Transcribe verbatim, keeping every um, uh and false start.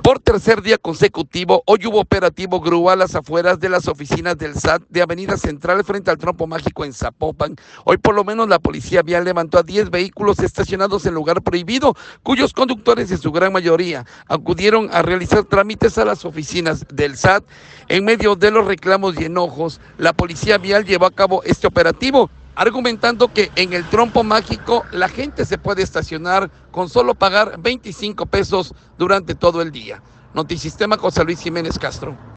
Por tercer día consecutivo, hoy hubo operativo grúa a las afueras de las oficinas del S A T de Avenida Central frente al Trompo Mágico en Zapopan. Hoy por lo menos la policía vial levantó a diez vehículos estacionados en lugar prohibido, cuyos conductores en su gran mayoría acudieron a realizar trámites a las oficinas del S A T. En medio de los reclamos y enojos, la policía vial llevó a cabo este operativo, argumentando que en el Trompo Mágico la gente se puede estacionar con solo pagar veinticinco pesos durante todo el día. Notisistema, José Luis Jiménez Castro.